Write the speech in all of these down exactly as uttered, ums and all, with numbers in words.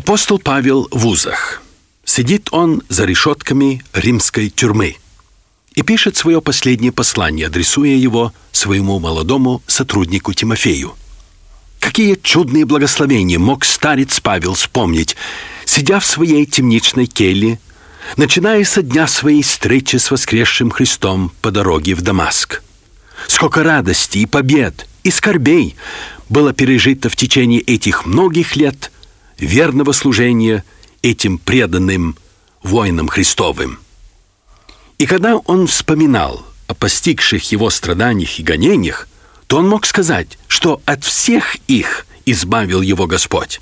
Апостол Павел в узах. Сидит он за решетками римской тюрьмы и пишет свое последнее послание, адресуя его своему молодому сотруднику Тимофею. Какие чудные благословения мог старец Павел вспомнить, сидя в своей темничной келье, начиная со дня своей встречи с воскресшим Христом по дороге в Дамаск. Сколько радости и побед, и скорбей было пережито в течение этих многих лет верного служения этим преданным воинам Христовым. И когда он вспоминал о постигших его страданиях и гонениях, то он мог сказать, что от всех их избавил его Господь.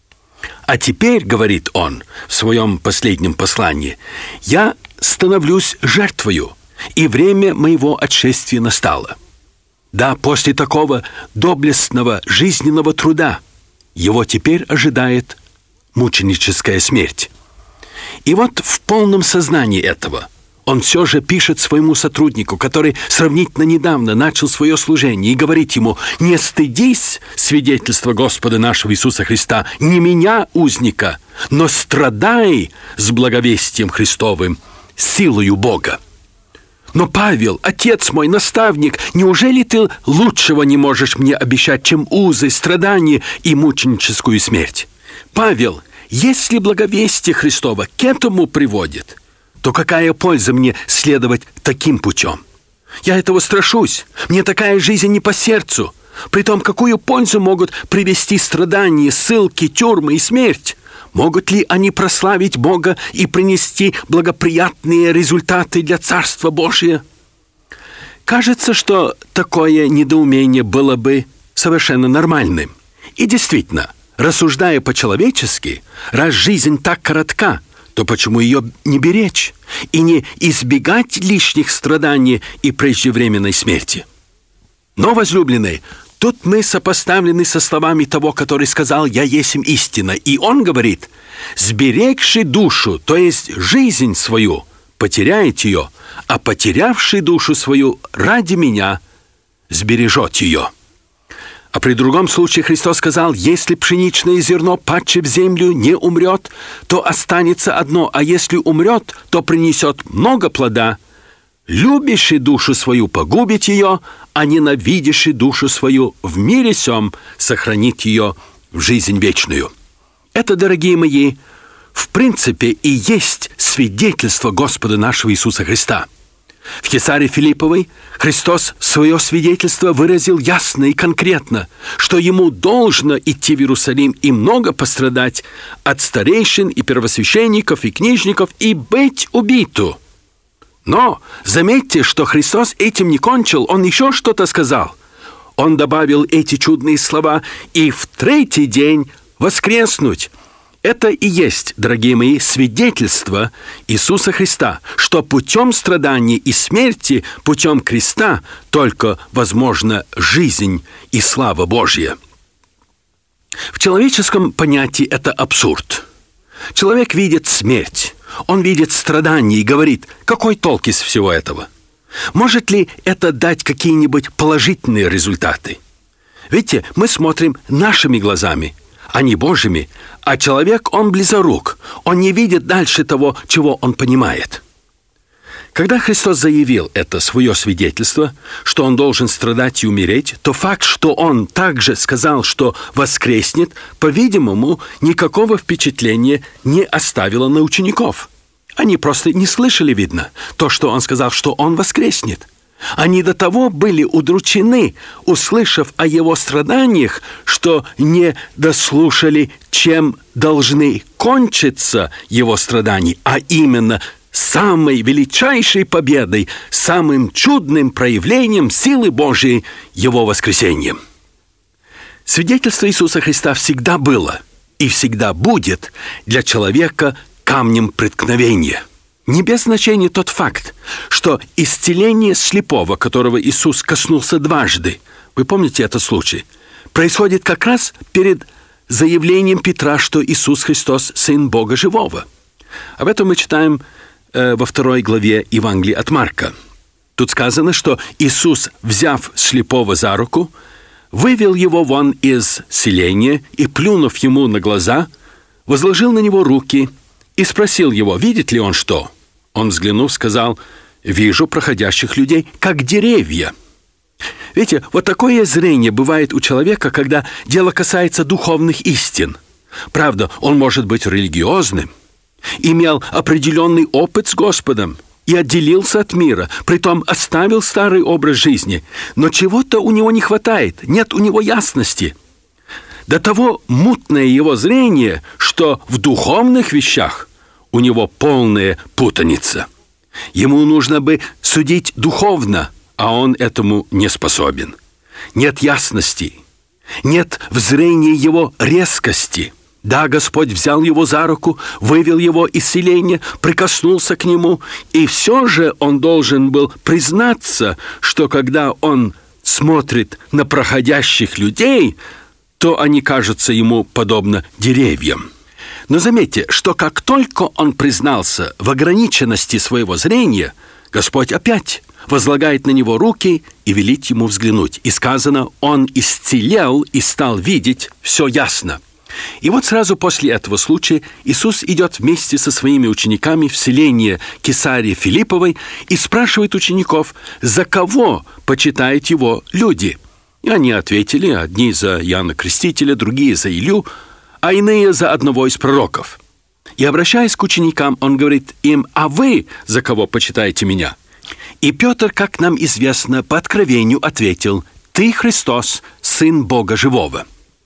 А теперь, говорит он в своем последнем послании, я становлюсь жертвою, и время моего отшествия настало. Да, после такого доблестного жизненного труда его теперь ожидает мученическая смерть. И вот в полном сознании этого он все же пишет своему сотруднику, который сравнительно недавно начал свое служение, и говорит ему: «Не стыдись свидетельства Господа нашего Иисуса Христа, не меня, узника, но страдай с благовестием Христовым, силою Бога». Но, Павел, отец мой, наставник, неужели ты лучшего не можешь мне обещать, чем узы, страдания и мученическую смерть? Павел, если благовестие Христово к этому приводит, то какая польза мне следовать таким путем? Я этого страшусь, мне такая жизнь не по сердцу. Притом, какую пользу могут привести страдания, ссылки, тюрьмы и смерть? Могут ли они прославить Бога и принести благоприятные результаты для Царства Божия? Кажется, что такое недоумение было бы совершенно нормальным. И действительно, рассуждая по-человечески, раз жизнь так коротка, то почему ее не беречь и не избегать лишних страданий и преждевременной смерти? Но, возлюбленные, тут мы сопоставлены со словами того, который сказал: «Я есмь истина». И он говорит: «Сберегший душу, то есть жизнь свою, потеряет ее, а потерявший душу свою ради меня сбережет ее». А при другом случае Христос сказал: «Если пшеничное зерно, падшее в землю, не умрет, то останется одно, а если умрет, то принесет много плода. Любящий душу свою погубит ее, а ненавидящий душу свою в мире сем сохранит ее в жизнь вечную». Это, дорогие мои, в принципе и есть свидетельство Господа нашего Иисуса Христа. В Кесаре Филипповой Христос свое свидетельство выразил ясно и конкретно, что ему должно идти в Иерусалим и много пострадать от старейшин и первосвященников и книжников и быть убиту. Но заметьте, что Христос этим не кончил, Он еще что-то сказал. Он добавил эти чудные слова: «И в третий день воскреснуть». Это и есть, дорогие мои, свидетельство Иисуса Христа, что путем страданий и смерти, путем креста только возможна жизнь и слава Божья. В человеческом понятии это абсурд. Человек видит смерть, он видит страдания и говорит: какой толк из всего этого? Может ли это дать какие-нибудь положительные результаты? Видите, мы смотрим нашими глазами, а не Божьими, а человек, он близорук, он не видит дальше того, чего он понимает. Когда Христос заявил это свое свидетельство, что он должен страдать и умереть, то факт, что он также сказал, что воскреснет, по-видимому, никакого впечатления не оставило на учеников. Они просто не слышали, видно, то, что он сказал, что он воскреснет. Они до того были удручены, услышав о его страданиях, что не дослушали, чем должны кончиться его страдания, а именно самой величайшей победой, самым чудным проявлением силы Божией, его воскресением. Свидетельство Иисуса Христа всегда было и всегда будет для человека камнем преткновения. Не без значения тот факт, что исцеление слепого, которого Иисус коснулся дважды, вы помните этот случай, происходит как раз перед заявлением Петра, что Иисус Христос – Сын Бога Живого. Об этом мы читаем э, во второй главе Евангелия от Марка. Тут сказано, что Иисус, взяв слепого за руку, вывел его вон из селения и, плюнув ему на глаза, возложил на него руки и спросил его, видит ли он что. Он, взглянув, сказал: «Вижу проходящих людей, как деревья». Видите, вот такое зрение бывает у человека, когда дело касается духовных истин. Правда, он может быть религиозным, имел определенный опыт с Господом и отделился от мира, притом оставил старый образ жизни, но чего-то у него не хватает, нет у него ясности. До того мутное его зрение, что в духовных вещах у него полная путаница. Ему нужно бы судить духовно, а он этому не способен. Нет ясности, нет в зрении его резкости. Да, Господь взял его за руку, вывел его из селения, прикоснулся к нему, и все же он должен был признаться, что когда он смотрит на проходящих людей, то они кажутся ему подобно деревьям. Но заметьте, что как только он признался в ограниченности своего зрения, Господь опять возлагает на него руки и велит ему взглянуть. И сказано, он исцелел и стал видеть все ясно. И вот сразу после этого случая Иисус идет вместе со своими учениками в селение Кесарии Филипповой и спрашивает учеников, за кого почитают его люди. И они ответили, одни за Иоанна Крестителя, другие за Илью, а иные за одного из пророков. И, обращаясь к ученикам, он говорит им: «А вы за кого почитаете меня?» И Петр, как нам известно, по откровению ответил: «Ты Христос, Сын Бога Живого».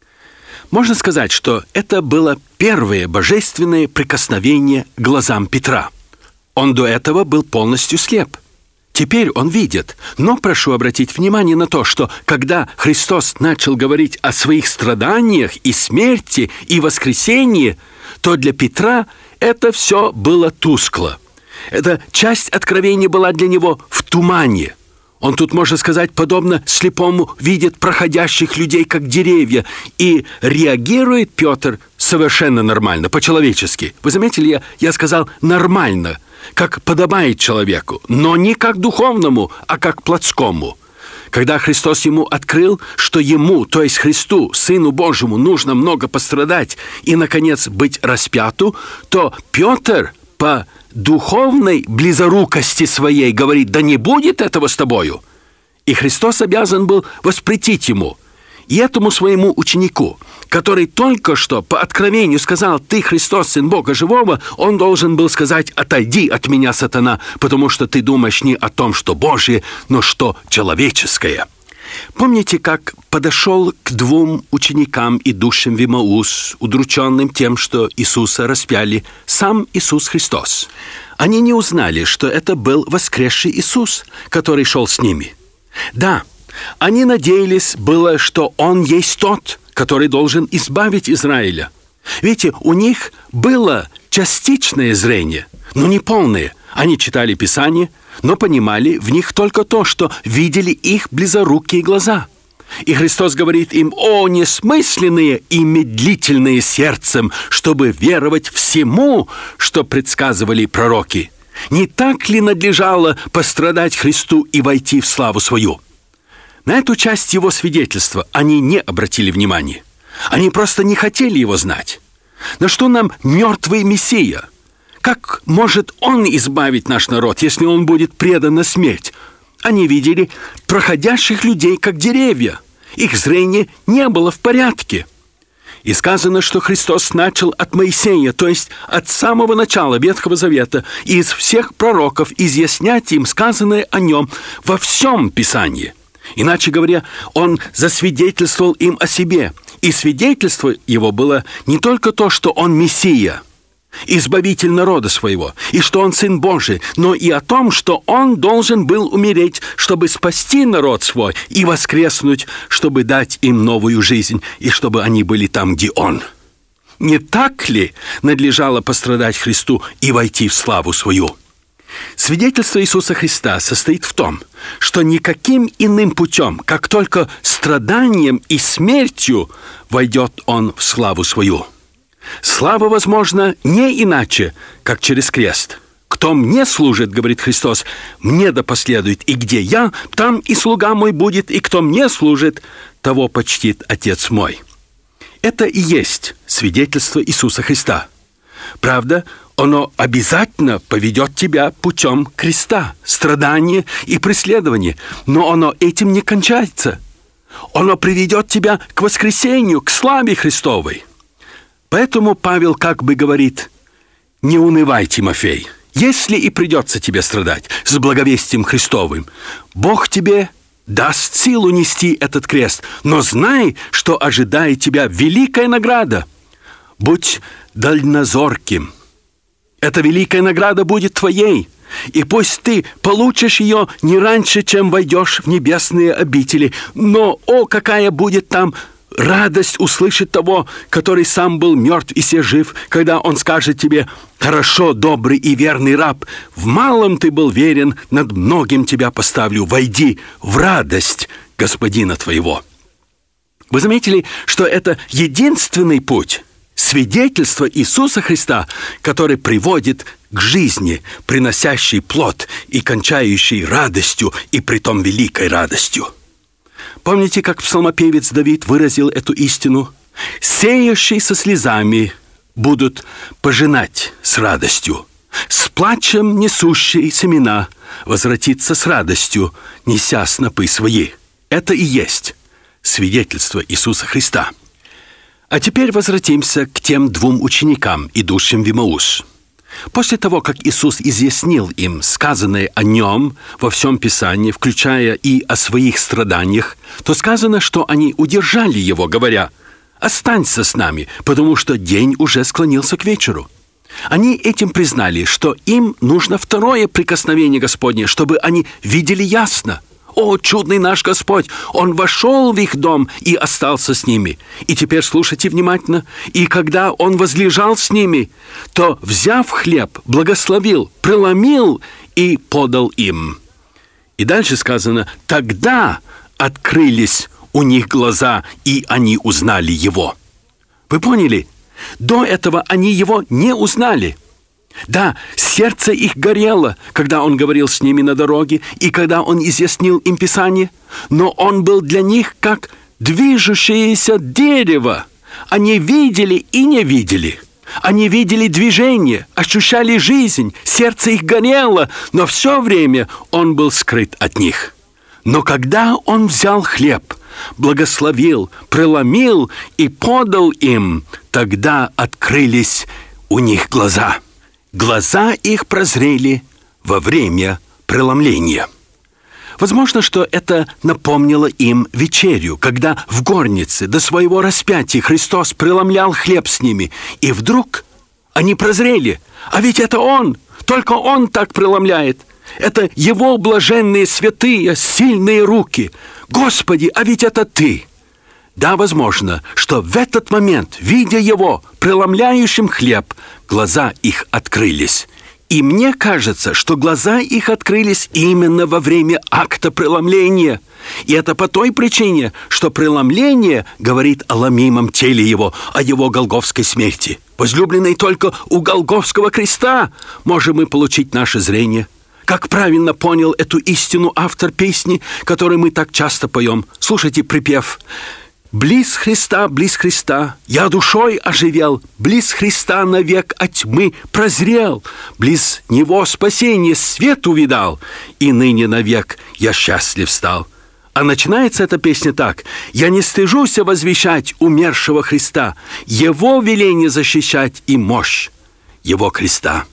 Можно сказать, что это было первое божественное прикосновение к глазам Петра. Он до этого был полностью слеп. Теперь он видит. Но прошу обратить внимание на то, что когда Христос начал говорить о своих страданиях и смерти и воскресении, то для Петра это все было тускло. Эта часть откровения была для него в тумане. Он тут, можно сказать, подобно слепому видит проходящих людей, как деревья, и реагирует Петр совершенно нормально, по-человечески. Вы заметили, я, я сказал «нормально», как подобает человеку, но не как духовному, а как плотскому. Когда Христос ему открыл, что ему, то есть Христу, Сыну Божьему, нужно много пострадать и, наконец, быть распяту, то Петр по духовной близорукости своей говорит: «Да не будет этого с тобою». И Христос обязан был воспретить ему. И этому своему ученику, который только что по откровению сказал: «Ты Христос, Сын Бога Живого», он должен был сказать: «Отойди от меня, сатана, потому что ты думаешь не о том, что Божье, но что человеческое». Помните, как подошел к двум ученикам, идущим в Имаус, удрученным тем, что Иисуса распяли, сам Иисус Христос? Они не узнали, что это был воскресший Иисус, который шел с ними. Да, они надеялись было, что Он есть тот, который должен избавить Израиля. Видите, у них было частичное зрение, но не полное. Они читали Писание, но понимали в них только то, что видели их близорукие глаза. И Христос говорит им: «О, несмысленные и медлительные сердцем, чтобы веровать всему, что предсказывали пророки. Не так ли надлежало пострадать Христу и войти в славу свою?» На эту часть его свидетельства они не обратили внимания. Они просто не хотели его знать. На что нам мертвый Мессия? Как может он избавить наш народ, если он будет предан на смерть? Они видели проходящих людей, как деревья. Их зрение не было в порядке. И сказано, что Христос начал от Моисея, то есть от самого начала Ветхого Завета, и из всех пророков изъяснять им сказанное о нем во всем Писании. Иначе говоря, он засвидетельствовал им о себе. И свидетельство его было не только то, что он Мессия, избавитель народа своего, и что он Сын Божий, но и о том, что он должен был умереть, чтобы спасти народ свой, и воскреснуть, чтобы дать им новую жизнь, и чтобы они были там, где он. Не так ли надлежало пострадать Христу и войти в славу свою? Свидетельство Иисуса Христа состоит в том, что никаким иным путем, как только страданием и смертью, войдет Он в славу свою. Слава возможна не иначе, как через крест. «Кто мне служит, — говорит Христос, — мне да последует, и где я, там и слуга мой будет, и кто мне служит, того почтит Отец мой». Это и есть свидетельство Иисуса Христа. Правда, оно обязательно поведет тебя путем креста, страдания и преследования, но оно этим не кончается. Оно приведет тебя к воскресению, к славе Христовой. Поэтому Павел как бы говорит: «Не унывай, Тимофей, если и придется тебе страдать с благовестием Христовым, Бог тебе даст силу нести этот крест, но знай, что ожидает тебя великая награда. Будь дальнозорким. Эта великая награда будет твоей, и пусть ты получишь ее не раньше, чем войдешь в небесные обители, но, о, какая будет там радость услышать того, который сам был мертв и се жив, когда он скажет тебе: «Хорошо, добрый и верный раб, в малом ты был верен, над многим тебя поставлю, войди в радость господина твоего». Вы заметили, что это единственный путь, свидетельство Иисуса Христа, который приводит к жизни, приносящей плод и кончающей радостью, и притом великой радостью. Помните, как псалмопевец Давид выразил эту истину? «Сеющие со слезами будут пожинать с радостью, с плачем несущие семена возвратится с радостью, неся снопы свои». Это и есть свидетельство Иисуса Христа. А теперь возвратимся к тем двум ученикам, идущим в Имаус. После того, как Иисус изъяснил им сказанное о Нем во всем Писании, включая и о своих страданиях, то сказано, что они удержали Его, говоря: «Останься с нами, потому что день уже склонился к вечеру». Они этим признали, что им нужно второе прикосновение Господне, чтобы они видели ясно. О, чудный наш Господь! Он вошел в их дом и остался с ними. И теперь слушайте внимательно. «И когда Он возлежал с ними, то, взяв хлеб, благословил, преломил и подал им». И дальше сказано: «Тогда открылись у них глаза, и они узнали Его». Вы поняли? До этого они Его не узнали. Да, сердце их горело, когда Он говорил с ними на дороге и когда Он изъяснил им Писание, но Он был для них как движущееся дерево. Они видели и не видели. Они видели движение, ощущали жизнь, сердце их горело, но все время Он был скрыт от них. Но когда Он взял хлеб, благословил, преломил и подал им, тогда открылись у них глаза. Глаза их прозрели во время преломления. Возможно, что это напомнило им вечерю, когда в горнице до своего распятия Христос преломлял хлеб с ними, и вдруг они прозрели. А ведь это Он, только Он так преломляет. Это Его блаженные, святые, сильные руки. Господи, а ведь это Ты. Да, возможно, что в этот момент, видя Его преломляющим хлеб, глаза их открылись. И мне кажется, что глаза их открылись именно во время акта преломления. И это по той причине, что преломление говорит о ломимом теле Его, о Его голгофской смерти. Возлюбленный, только у голгофского креста можем мы получить наше зрение. Как правильно понял эту истину автор песни, которую мы так часто поем. Слушайте припев: «Близ Христа, близ Христа, я душой оживел, близ Христа навек от тьмы прозрел, близ Него спасение свет увидал, и ныне навек я счастлив стал». А начинается эта песня так: «Я не стыжусь возвещать умершего Христа, Его веление защищать и мощь Его креста».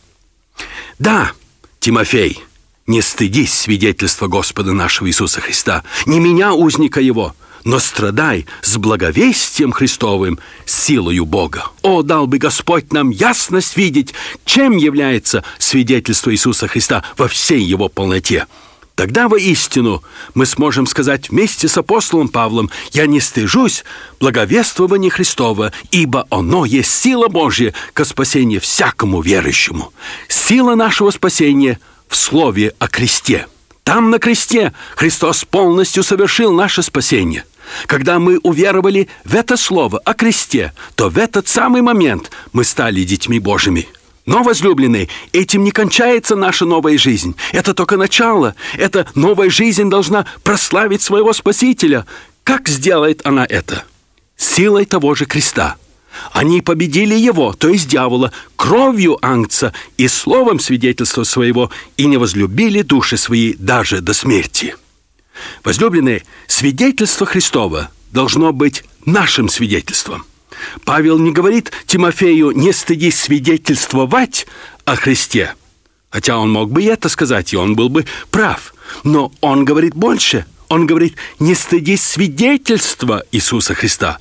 Да, Тимофей, не стыдись свидетельства Господа нашего Иисуса Христа, не меня, узника Его, но страдай с благовестием Христовым, силою Бога. О, дал бы Господь нам ясность видеть, чем является свидетельство Иисуса Христа во всей Его полноте. Тогда воистину мы сможем сказать вместе с апостолом Павлом: «Я не стыжусь благовествования Христова, ибо оно есть сила Божья ко спасению всякому верующему». Сила нашего спасения в слове о кресте. Там, на кресте, Христос полностью совершил наше спасение. Когда мы уверовали в это слово о кресте, то в этот самый момент мы стали детьми Божьими. Но, возлюбленные, этим не кончается наша новая жизнь. Это только начало. Эта новая жизнь должна прославить своего Спасителя. Как сделает она это? силой того же креста. Они победили его, то есть дьявола, кровью ангца и словом свидетельства своего, и не возлюбили души свои даже до смерти. Возлюбленные, свидетельство Христово должно быть нашим свидетельством. Павел не говорит Тимофею: не стыдись свидетельствовать о Христе, хотя он мог бы и это сказать, и он был бы прав. Но он говорит больше. Он говорит: не стыдись свидетельства Иисуса Христа.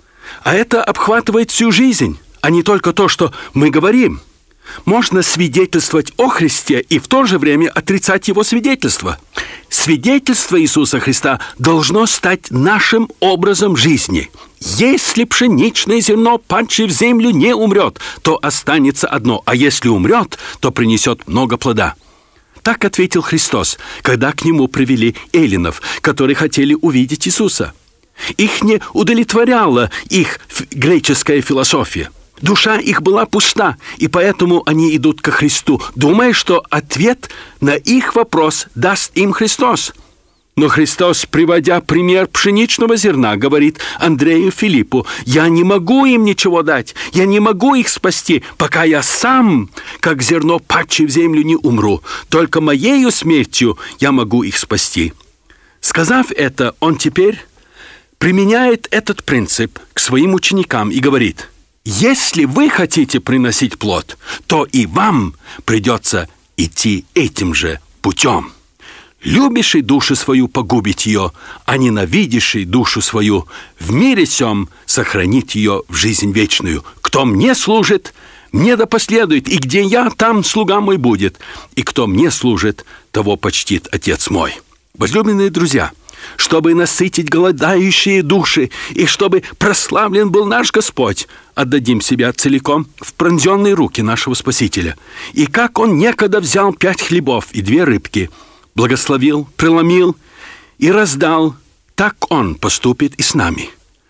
А это обхватывает всю жизнь, а не только то, что мы говорим. Можно свидетельствовать о Христе и в то же время отрицать Его свидетельство. Свидетельство Иисуса Христа должно стать нашим образом жизни. Если пшеничное зерно, падшее в землю, не умрет, то останется одно, а если умрет, то принесет много плода. Так ответил Христос, когда к Нему привели эллинов, которые хотели увидеть Иисуса. Их не удовлетворяла их греческая философия. Душа их была пуста, и поэтому они идут ко Христу, думая, что ответ на их вопрос даст им Христос. Но Христос, приводя пример пшеничного зерна, говорит Андрею Филиппу: «Я не могу им ничего дать, я не могу их спасти, пока я сам, как зерно, падшее в землю, не умру. Только моею смертью я могу их спасти». Сказав это, он теперь применяет этот принцип к своим ученикам и говорит: «Если вы хотите приносить плод, то и вам придется идти этим же путем. Любящий душу свою погубить ее, а ненавидящий душу свою в мире сем сохранить ее в жизнь вечную. Кто мне служит, мне да последует, и где я, там слуга мой будет, и кто мне служит, того почтит Отец мой». Возлюбленные друзья, чтобы насытить голодающие души и чтобы прославлен был наш Господь, отдадим себя целиком в пронзенные руки нашего Спасителя. И как Он некогда взял пять хлебов и две рыбки, благословил, преломил и раздал, так Он поступит и с нами.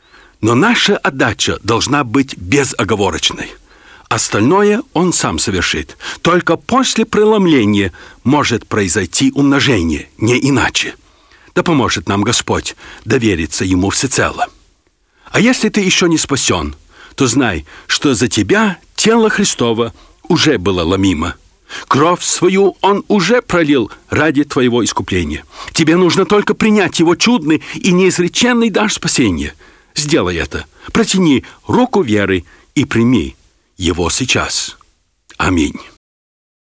Но наша отдача должна быть безоговорочной. Остальное Он сам совершит. Только после преломления может произойти умножение, не иначе. Да поможет нам Господь довериться Ему всецело. А если ты еще не спасен, то знай, что за тебя тело Христово уже было ломимо. Кровь свою Он уже пролил ради твоего искупления. Тебе нужно только принять Его чудный и неизреченный дар спасения. Сделай это. Протяни руку веры и прими Его сейчас. Аминь.